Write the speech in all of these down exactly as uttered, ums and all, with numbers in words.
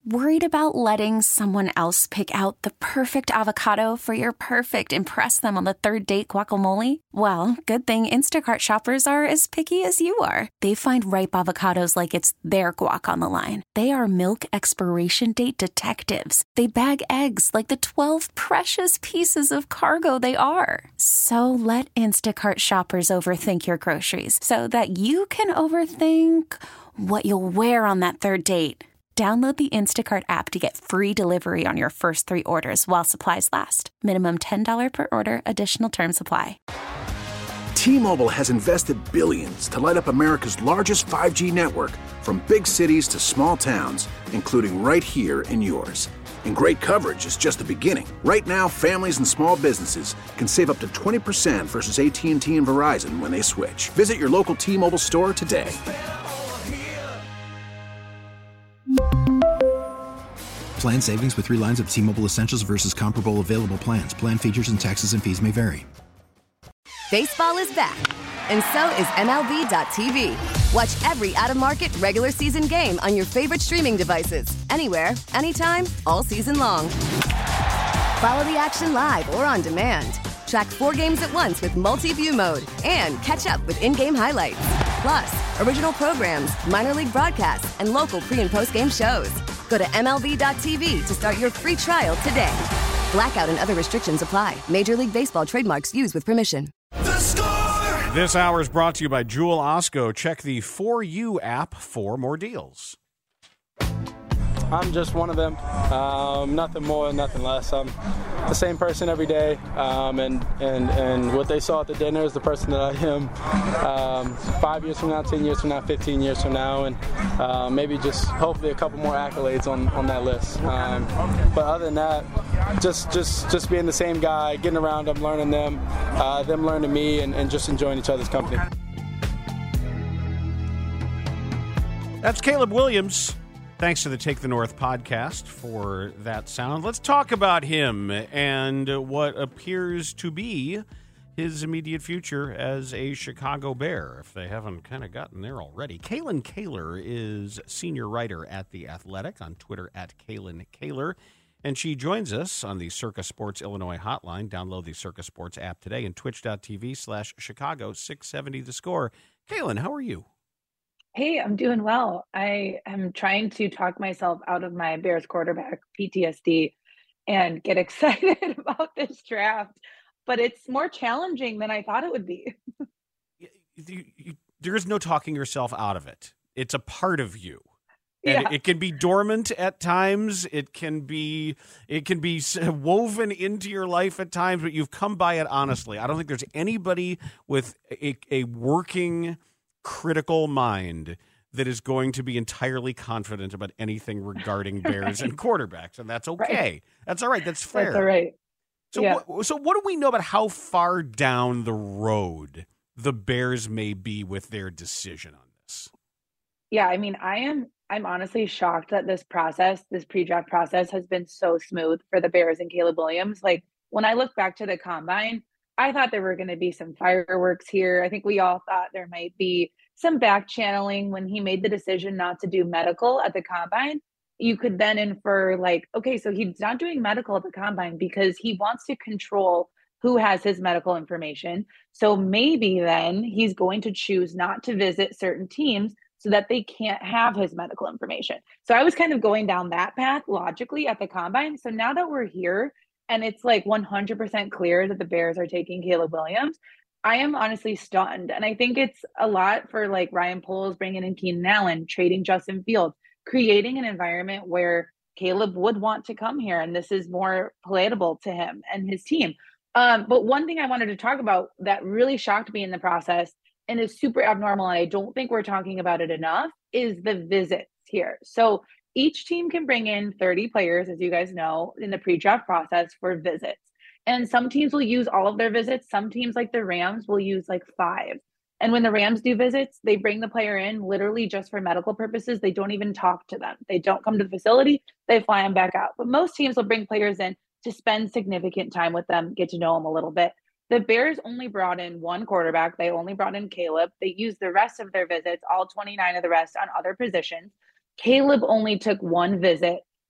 Worried about letting someone else pick out the perfect avocado for your perfect impress them on the third date guacamole? Well, good thing Instacart shoppers are as picky as you are. They find ripe avocados like it's their guac on the line. They are milk expiration date detectives. They bag eggs like the twelve precious pieces of cargo they are. So let Instacart shoppers overthink your groceries so that you can overthink what you'll wear on that third date. Download the Instacart app to get free delivery on your first three orders while supplies last. Minimum ten dollars per order. Additional terms apply. T-Mobile has invested billions to light up America's largest five G network, from big cities to small towns, including right here in yours. And great coverage is just the beginning. Right now, families and small businesses can save up to twenty percent versus A T and T and Verizon when they switch. Visit your local T-Mobile store today. Plan savings with three lines of T-Mobile Essentials versus comparable available plans. Plan features and taxes and fees may vary. Baseball is back, and so is M L B dot T V. Watch every out-of-market regular season game on your favorite streaming devices, anywhere, anytime, all season long. Follow the action live or on demand. Track four games at once with multi-view mode and catch up with in-game highlights. Plus, original programs, minor league broadcasts, and local pre- and post-game shows. Go to M L B dot T V to start your free trial today. Blackout and other restrictions apply. Major League Baseball trademarks used with permission. The Score! This hour is brought to you by Jewel Osco. Check the For You app for more deals. I'm just one of them. Um, nothing more, nothing less. I'm the same person every day, um, and, and, and what they saw at the dinner is the person that I am um, five years from now, ten years from now, fifteen years from now, and uh, maybe just hopefully a couple more accolades on, on that list. Um, but other than that, just just just being the same guy, getting around them, learning them, uh, them learning me, and, and just enjoying each other's company. That's Caleb Williams. Thanks to the Take the North podcast for that sound. Let's talk about him and what appears to be his immediate future as a Chicago Bear, if they haven't kind of gotten there already. Kalen Kaler is senior writer at The Athletic, on Twitter at Kalen Kaler, and she joins us on the Circa Sports Illinois hotline. Download the Circa Sports app today and twitch.tv slash Chicago six seventy The Score. Kalen, how are you? Hey, I'm doing well. I am trying to talk myself out of my Bears quarterback P T S D and get excited about this draft, but it's more challenging than I thought it would be. you, you, there is no talking yourself out of it. It's a part of you. And Yeah. it, it can be dormant at times. It can be it can be woven into your life at times, but you've come by it honestly. I don't think there's anybody with a, a working critical mind that is going to be entirely confident about anything regarding Bears Right. and quarterbacks, and that's okay. Right. That's all right. That's fair. That's all right. So, Yeah. what, so what do we know about how far down the road the Bears may be with their decision on this? Yeah, I mean, I am I'm honestly shocked that this process, this pre-draft process has been so smooth for the Bears and Caleb Williams. Like, when I look back to the combine, I thought there were going to be some fireworks here. I think we all thought there might be some back channeling when he made the decision not to do medical at the combine. You could then infer, like, okay, so he's not doing medical at the combine because he wants to control who has his medical information. So maybe then he's going to choose not to visit certain teams so that they can't have his medical information. So I was kind of going down that path logically at the combine. So now that we're here, and it's like one hundred percent clear that the Bears are taking Caleb Williams, I am honestly stunned. And I think it's a lot for, like, Ryan Poles bringing in Keenan Allen, trading Justin Fields, creating an environment where Caleb would want to come here. And this is more palatable to him and his team. Um, but one thing I wanted to talk about that really shocked me in the process and is super abnormal, and I don't think we're talking about it enough, is the visits here. So each team can bring in thirty players, as you guys know, in the pre-draft process for visits. And some teams will use all of their visits. Some teams, like the Rams, will use like five. And when the Rams do visits, they bring the player in literally just for medical purposes. They don't even talk to them. They don't come to the facility. They fly them back out. But most teams will bring players in to spend significant time with them, get to know them a little bit. The Bears only brought in one quarterback. They only brought in Caleb. They used the rest of their visits, all twenty-nine of the rest, on other positions. Caleb only took one visit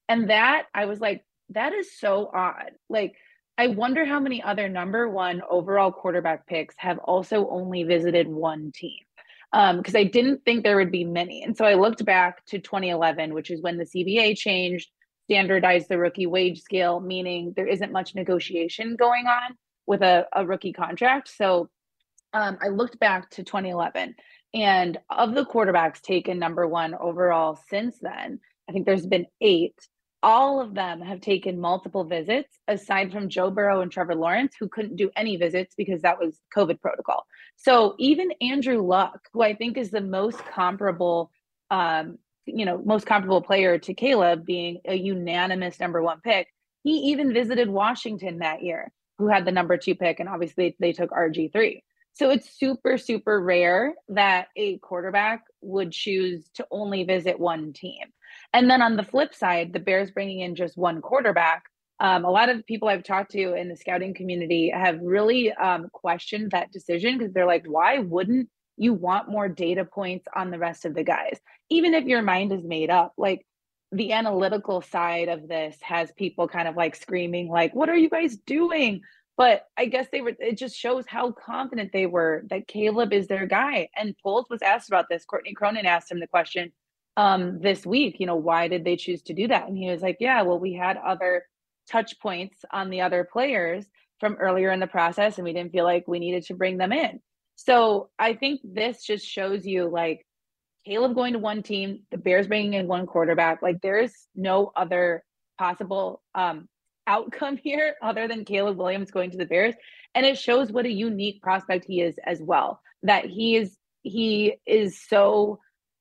And that, I was like, that is so odd. Like, I wonder how many other number one overall quarterback picks have also only visited one team. Um, because I didn't think there would be many. And so I looked back to twenty eleven, which is when the C B A changed, standardized the rookie wage scale, meaning there isn't much negotiation going on with a, a rookie contract. So um, I looked back to twenty eleven, and of the quarterbacks taken number one overall since then, I think there's been eight. All of them have taken multiple visits, aside from Joe Burrow and Trevor Lawrence, who couldn't do any visits because that was COVID protocol. So even Andrew Luck, who I think is the most comparable, um, you know, most comparable player to Caleb, being a unanimous number one pick, he even visited Washington that year, who had the number two pick, and obviously they took R G three. So it's super, super rare that a quarterback would choose to only visit one team. And then on the flip side, the Bears bringing in just one quarterback. Um, a lot of people I've talked to in the scouting community have really um, questioned that decision, because they're like, why wouldn't you want more data points on the rest of the guys? Even if your mind is made up, like the analytical side of this has people kind of like screaming, like, what are you guys doing? But I guess they were, it just shows how confident they were that Caleb is their guy. And Poles was asked about this. Courtney Cronin asked him the question um, this week, you know, why did they choose to do that? And he was like, yeah, well, we had other touch points on the other players from earlier in the process, and we didn't feel like we needed to bring them in. So I think this just shows you, like, Caleb going to one team, the Bears bringing in one quarterback, like there's no other possible um, outcome here other than Caleb Williams going to the Bears. And it shows what a unique prospect he is as well, that he is, he is so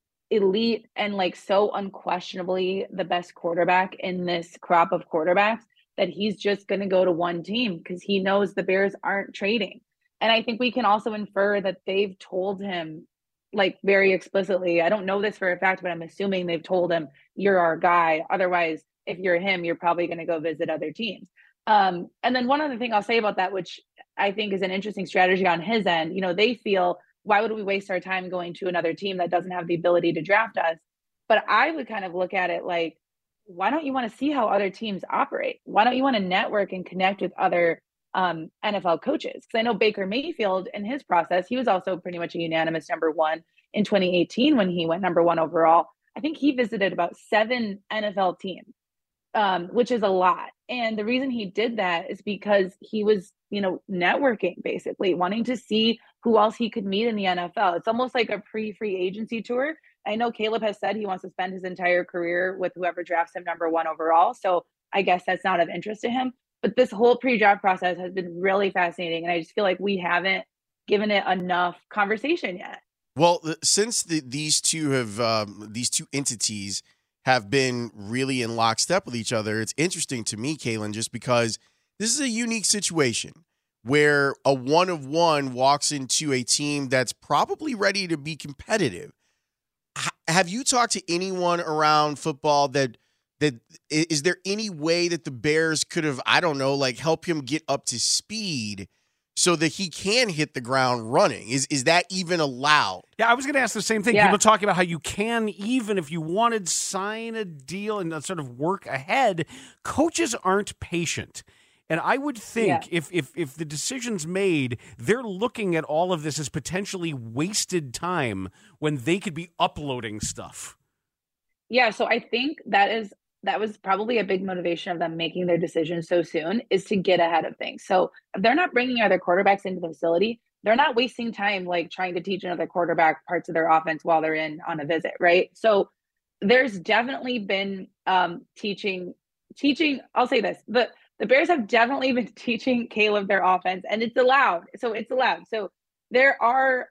elite and like so unquestionably the best quarterback in this crop of quarterbacks, that he's just going to go to one team because he knows the Bears aren't trading. And I think we can also infer that they've told him, like, very explicitly, I don't know this for a fact, but I'm assuming they've told him, you're our guy. Otherwise, if you're him, you're probably going to go visit other teams. Um, and then one other thing I'll say about that, which I think is an interesting strategy on his end, you know, they feel, why would we waste our time going to another team that doesn't have the ability to draft us? But I would kind of look at it like, why don't you want to see how other teams operate? Why don't you want to network and connect with other um, N F L coaches? Because I know Baker Mayfield, in his process, he was also pretty much a unanimous number one in twenty eighteen when he went number one overall. I think he visited about seven N F L teams, um, which is a lot. And the reason he did that is because he was, you know, networking, basically wanting to see who else he could meet in the N F L. It's almost like a pre-free agency tour. I know Caleb has said he wants to spend his entire career with whoever drafts him number one overall. So I guess that's not of interest to him. But this whole pre-draft process has been really fascinating. And I just feel like we haven't given it enough conversation yet. Well, since the, these two have um, these two entities have been really in lockstep with each other, it's interesting to me, Kaylin, just because this is a unique situation where a one of one walks into a team that's probably ready to be competitive. H- have you talked to anyone around football that that is there any way that the Bears could have, I don't know, like help him get up to speed so that he can hit the ground running? Is is that even allowed? Yeah, I was going to ask the same thing. Yeah. People talking about how you can, even if you wanted, sign a deal and sort of work ahead. Coaches aren't patient. And I would think yeah. if, if if the decision's made, they're looking at all of this as potentially wasted time when they could be uploading stuff. Yeah, so I think that is that was probably a big motivation of them making their decision so soon, is to get ahead of things. So if they're not bringing other quarterbacks into the facility, they're not wasting time like trying to teach another quarterback parts of their offense while they're in on a visit, right? So there's definitely been um, teaching, teaching, I'll say this, the, the Bears have definitely been teaching Caleb their offense, and it's allowed. So it's allowed. So there are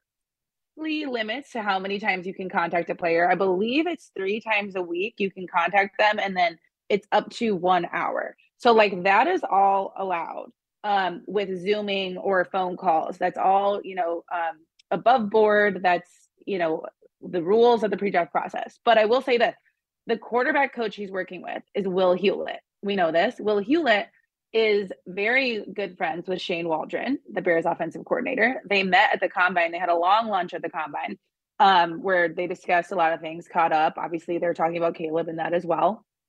limits to how many times you can contact a player. I believe it's three times a week you can contact them, and then it's up to one hour. So like that is all allowed um, with Zooming or phone calls. That's all, you know, um, above board. That's, you know, the rules of the pre-draft process. But I will say that the quarterback coach he's working with is Will Hewlett. We know this. Will Hewlett is very good friends with Shane Waldron, the Bears offensive coordinator. They met at the Combine. They had a long lunch at the Combine um, where they discussed a lot of things, caught up. Obviously, they're talking about Caleb and that as well.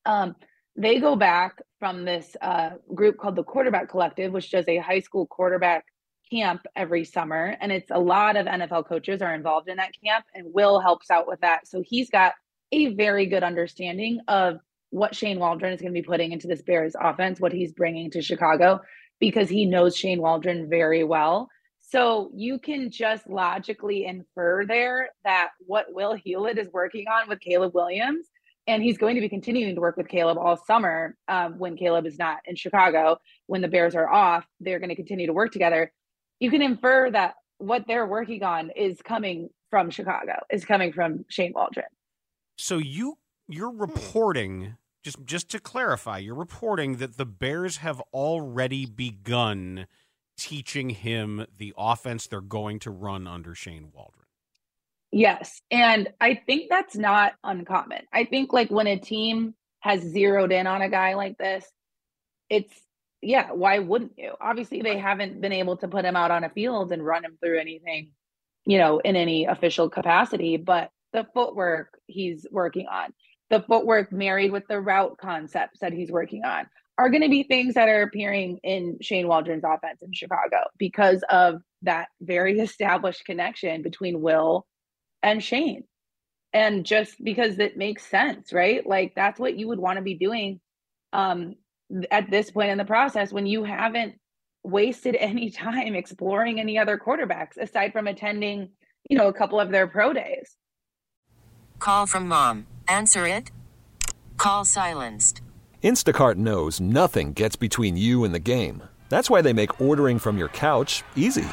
Um, they go back from this uh, group called the Quarterback Collective, which does a high school quarterback camp every summer. And it's a lot of N F L coaches are involved in that camp, and Will helps out with that. So he's got a very good understanding of what Shane Waldron is going to be putting into this Bears offense, what he's bringing to Chicago, because he knows Shane Waldron very well. So you can just logically infer there that what Will Hewlett is working on with Caleb Williams, and he's going to be continuing to work with Caleb all summer um, when Caleb is not in Chicago, when the Bears are off, they're going to continue to work together. You can infer that what they're working on is coming from Chicago, is coming from Shane Waldron. So you, you're reporting, just, just to clarify, you're reporting that the Bears have already begun teaching him the offense they're going to run under Shane Waldron. Yes. And I think that's not uncommon. I think like when a team has zeroed in on a guy like this, it's, yeah, why wouldn't you? Obviously, they haven't been able to put him out on a field and run him through anything, you know, in any official capacity, but the footwork he's working on, the footwork married with the route concepts that he's working on, are going to be things that are appearing in Shane Waldron's offense in Chicago because of that very established connection between Will and Shane. And just because it makes sense, right? Like that's what you would want to be doing um, at this point in the process when you haven't wasted any time exploring any other quarterbacks aside from attending, you know, a couple of their pro days. Call from mom. Answer it. Call silenced. Instacart knows nothing gets between you and the game. That's why they make ordering from your couch easy.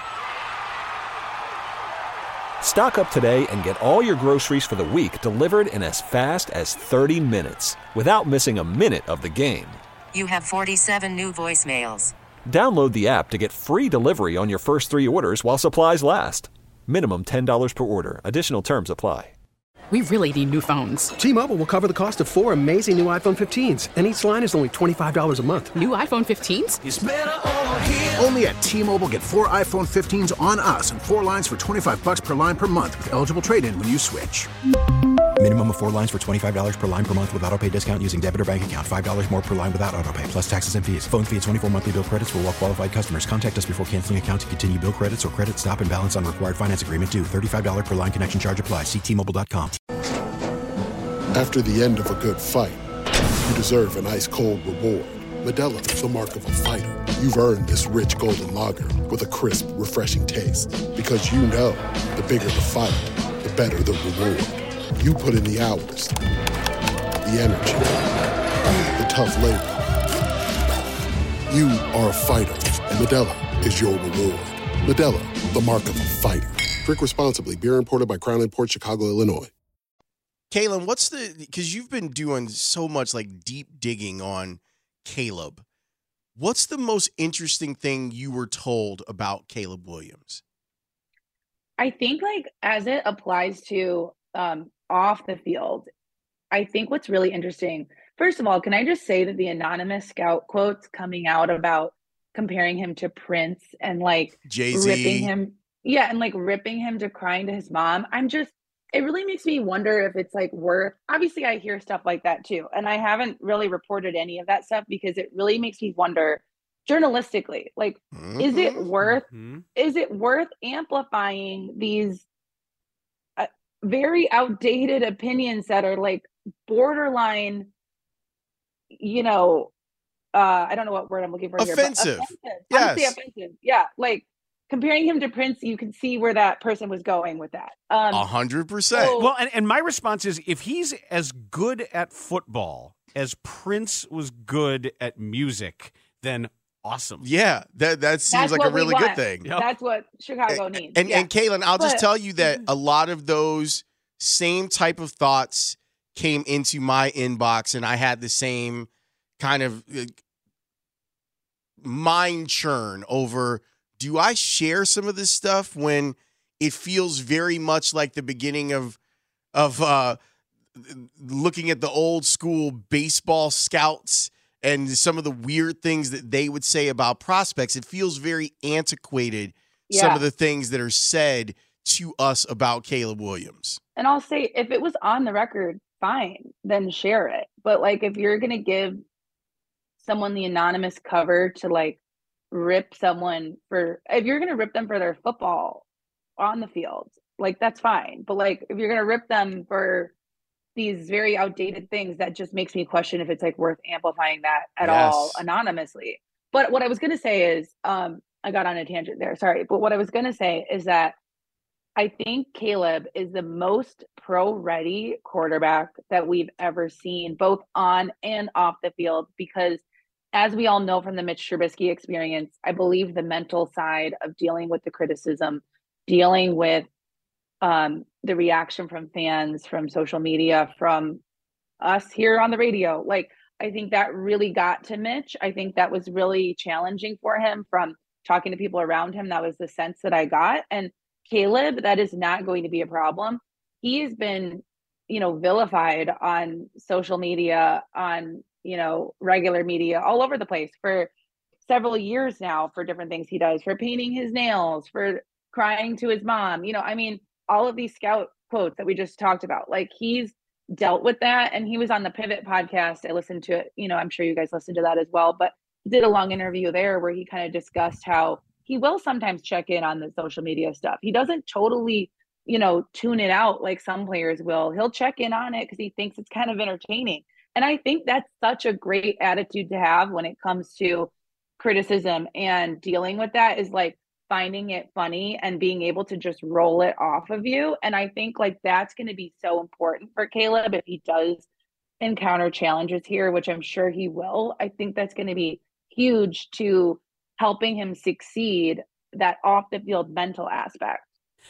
Stock up today and get all your groceries for the week delivered in as fast as thirty minutes without missing a minute of the game. You have forty-seven new voicemails. Download the app to get free delivery on your first three orders while supplies last. Minimum ten dollars per order. Additional terms apply. We really need new phones. T-Mobile will cover the cost of four amazing new iPhone fifteens, and each line is only twenty-five dollars a month. New iPhone fifteens? It's better over here. Only at T-Mobile, get four iPhone fifteens on us and four lines for twenty-five dollars per line per month with eligible trade-in when you switch. Minimum of four lines for twenty-five dollars per line per month with autopay discount using debit or bank account. five dollars more per line without autopay, plus taxes and fees. Phone fee at twenty-four monthly bill credits for well-qualified customers. Contact us before canceling account to continue bill credits or credit stop and balance on required finance agreement due. thirty-five dollars per line connection charge applies. See T Mobile dot com. After the end of a good fight, you deserve an ice-cold reward. Modelo is the mark of a fighter. You've earned this rich golden lager with a crisp, refreshing taste. Because you know, the bigger the fight, the better the reward. You put in the hours, the energy, the tough labor. You are a fighter, and Modelo is your reward. Modelo, the mark of a fighter. Drink responsibly. Beer imported by Crown Imports, Chicago, Illinois. Kaylin, what's the, because you've been doing so much like deep digging on Caleb. What's the most interesting thing you were told about Caleb Williams? I think like as it applies to um, off the field, I think what's really interesting, first of all, can I just say that the anonymous scout quotes coming out about comparing him to Prince and like Jay-Z. ripping him. Yeah. And like ripping him to crying to his mom. I'm just, it really makes me wonder if it's like worth, obviously I hear stuff like that too. And I haven't really reported any of that stuff because it really makes me wonder journalistically, like, mm-hmm. is it worth, mm-hmm. is it worth amplifying these uh, very outdated opinions that are like borderline, you know, uh, I don't know what word I'm looking for offensive. here. Offensive. Yes. Honestly, offensive. Yeah. Like, comparing him to Prince, you can see where that person was going with that. Um, A hundred percent. so- Well, and, and my response is if he's as good at football as Prince was good at music, then awesome. Yeah, that that seems That's like a what we really good want. thing. Yep. That's what Chicago And, needs. and, yeah. and Kaylin, I'll just But- tell you that a lot of those same type of thoughts came into my inbox, and I had the same kind of uh, mind churn over, do I share some of this stuff when it feels very much like the beginning of of uh, looking at the old school baseball scouts and some of the weird things that they would say about prospects? It feels very antiquated, Yeah. some of the things that are said to us about Caleb Williams. And I'll say, if it was on the record, fine, then share it. But like, if you're going to give someone the anonymous cover to like rip someone for, if you're going to rip them for their football on the field, like that's fine. But like, if you're going to rip them for these very outdated things, that just makes me question if it's like worth amplifying that at Yes. all anonymously. But what I was going to say is, um, I got on a tangent there. Sorry. But what I was going to say is that I think Caleb is the most pro-ready quarterback that we've ever seen, both on and off the field, because as we all know from the Mitch Trubisky experience, I believe the mental side of dealing with the criticism, dealing with um, the reaction from fans, from social media, from us here on the radio, like, I think that really got to Mitch. I think that was really challenging for him from talking to people around him. That was the sense that I got. And Caleb, that is not going to be a problem. He has been, you know, vilified on social media, on, you know, regular media, all over the place for several years now for different things he does, for painting his nails, for crying to his mom. You know, I mean, all of these scout quotes that we just talked about, like he's dealt with that. And he was on the Pivot podcast. I listened to it. You know, I'm sure you guys listened to that as well, but he did a long interview there where he kind of discussed how he will sometimes check in on the social media stuff. He doesn't totally, you know, tune it out like some players will. He'll check in on it because he thinks it's kind of entertaining. And I think that's such a great attitude to have when it comes to criticism and dealing with that, is like finding it funny and being able to just roll it off of you. And I think like that's going to be so important for Caleb if he does encounter challenges here, which I'm sure he will. I think that's going to be huge to helping him succeed, that off the field mental aspect.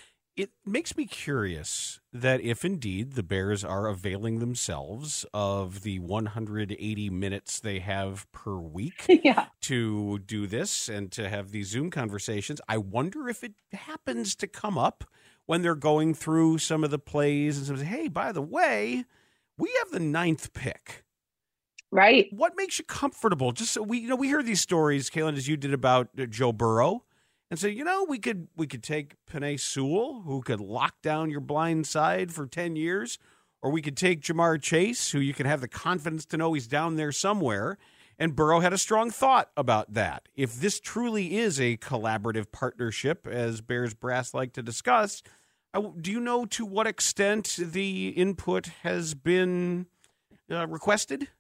It makes me curious that if indeed the Bears are availing themselves of the one hundred eighty minutes they have per week yeah. to do this and to have these Zoom conversations, I wonder if it happens to come up when they're going through some of the plays and say, hey, by the way, we have the ninth pick. Right. What makes you comfortable? Just so we, you know, we hear these stories, Kaylin, as you did about uh, Joe Burrow, and say, you know, we could we could take Penei Sewell, who could lock down your blind side for ten years, or we could take Jamar Chase, who you can have the confidence to know he's down there somewhere. And Burrow had a strong thought about that. If this truly is a collaborative partnership, as Bears brass like to discuss, do you know to what extent the input has been uh, requested?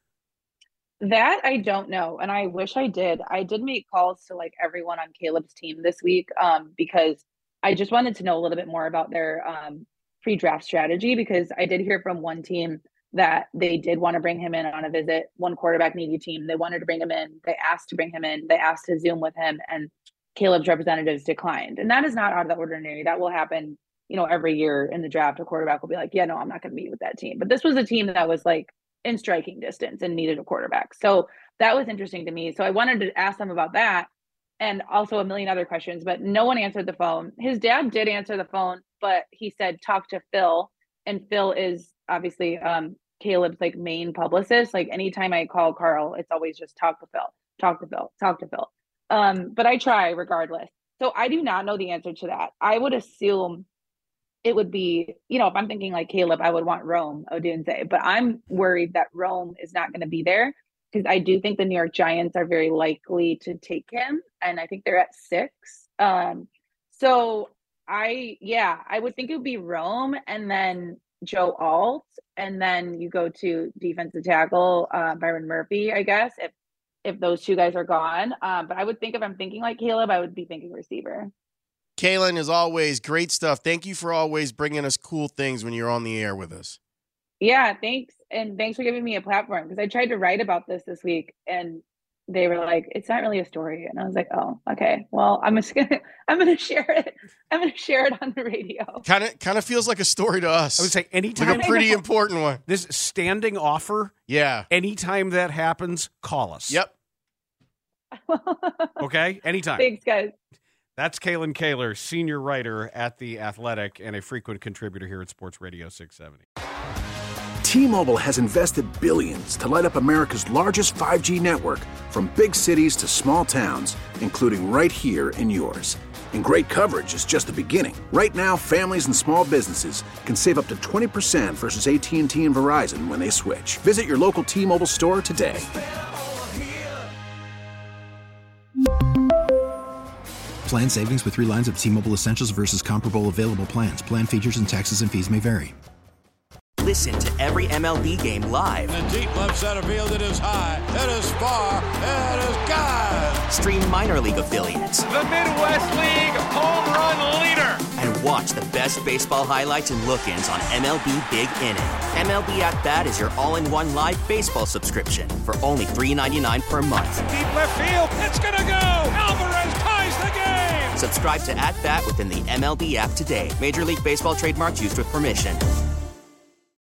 That I don't know, and I wish I did. I did make calls to like everyone on Caleb's team this week um, because I just wanted to know a little bit more about their um, pre-draft strategy, because I did hear from one team that they did want to bring him in on a visit, one quarterback needy team. They wanted to bring him in. They asked to bring him in. They asked to Zoom with him, and Caleb's representatives declined. And that is not out of the ordinary. That will happen, you know, every year in the draft. A quarterback will be like, yeah, no, I'm not going to meet with that team. But this was a team that was like in striking distance and needed a quarterback. So that was interesting to me. So I wanted to ask them about that and also a million other questions, but no one answered the phone. His dad did answer the phone, but he said, talk to Phil. And Phil is obviously um, Caleb's like main publicist. Like anytime I call Carl, it's always just talk to Phil, talk to Phil, talk to Phil. Um, but I try regardless. So I do not know the answer to that. I would assume it would be, you know, if I'm thinking like Caleb, I would want Rome Odunze, but I'm worried that Rome is not going to be there because I do think the New York Giants are very likely to take him. And I think they're at six. Um, so I, yeah, I would think it would be Rome and then Joe Alt. And then you go to defensive tackle, uh, Byron Murphy, I guess, if, if those two guys are gone. Um, but I would think if I'm thinking like Caleb, I would be thinking receiver. Kaylin, as always, great stuff. Thank you for always bringing us cool things when you're on the air with us. Yeah, thanks. And thanks for giving me a platform, because I tried to write about this this week and they were like, it's not really a story. And I was like, oh, okay, well, I'm just gonna, I'm going to share it. I'm going to share it on the radio. Kind of, kind of feels like a story to us. I would say anytime. Like a pretty important one. This standing offer. Yeah. Anytime that happens, call us. Yep. Okay. Anytime. Thanks, guys. That's Kaylin Kaler, senior writer at The Athletic and a frequent contributor here at Sports Radio six seventy. T-Mobile has invested billions to light up America's largest five G network, from big cities to small towns, including right here in yours. And great coverage is just the beginning. Right now, families and small businesses can save up to twenty percent versus A T and T and Verizon when they switch. Visit your local T-Mobile store today. Plan savings with three lines of T-Mobile Essentials versus comparable available plans. Plan features and taxes and fees may vary. Listen to every M L B game live. In the deep left center field, it is high, it is far, it is gone. Stream minor league affiliates. The Midwest League home run leader. And watch the best baseball highlights and look-ins on M L B Big Inning. M L B At Bat is your all-in-one live baseball subscription for only three dollars and ninety-nine cents per month. Deep left field, it's gonna go. Alvarez ties the game. Subscribe to At Bat within the M L B app today. Major League Baseball trademarks used with permission.